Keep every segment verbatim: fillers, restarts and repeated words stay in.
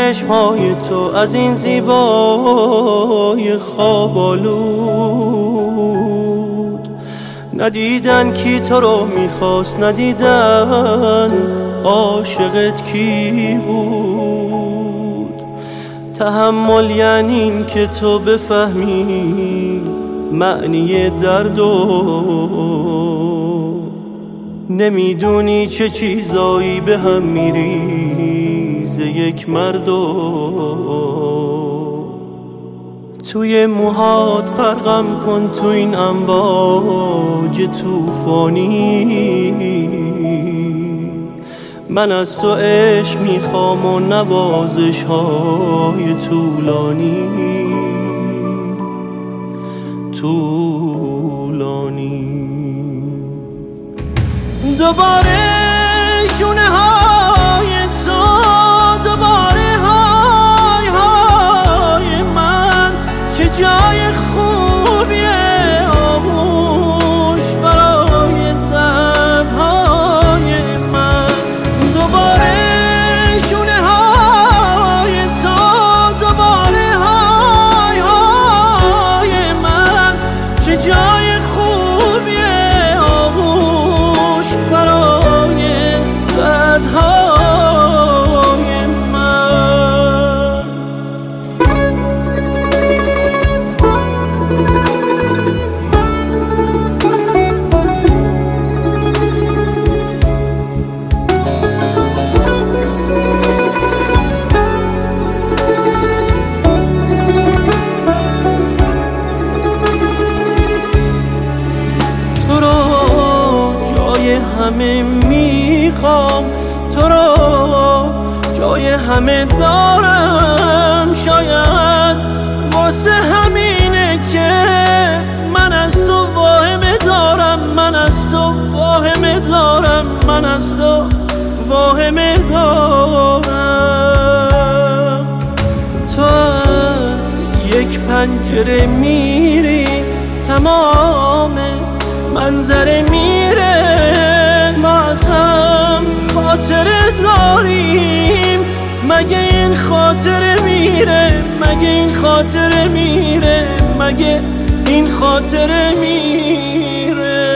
چشمهای تو از این زیبای خواب آلود، ندیدن کی تو رو میخواست، ندیدن عاشقت کی بود. تحمل یعنی این که تو بفهمی معنی درد و نمیدونی چه چیزایی به هم میریزه یک مرد و توی موهات غرقم کن تو این امواج توفانی. من از تو عشق میخوام و نوازش های طولانی طولانی. دوباره شونه های تو، دوباره های های من، چه جای خوبیه آغوش برای دردهای من. دوباره شونه های تو، دوباره های های من، چه جای خوبیه آغوش برای دردهای من. تو رو جای همه میخوام، تو رو جای همه دارم، شاید واسه همینه که من از تو واهمه دارم، من از تو واهمه دارم، من از تو واهمه دارم. تو از یک پنجره میری، تمام منظره میره، ما از هم خاطره داریم، مگه این خاطره میره، مگه این خاطره میره، مگه این خاطره میره.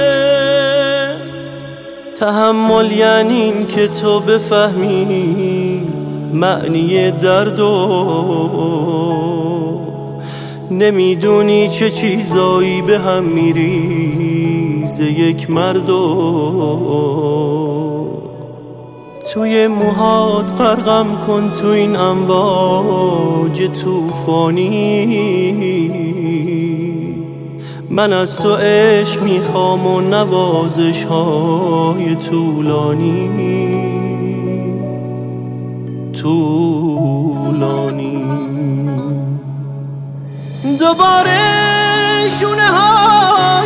تحمل یعنی این که تو بفهمی معنی درد و نمیدونی چه چیزایی به هم میریزه یک مرد و توی موهات غرقم کن تو این امواج توفانی. من از تو عشق میخوام و نوازش های طولانی طولانی. دوباره شونه ها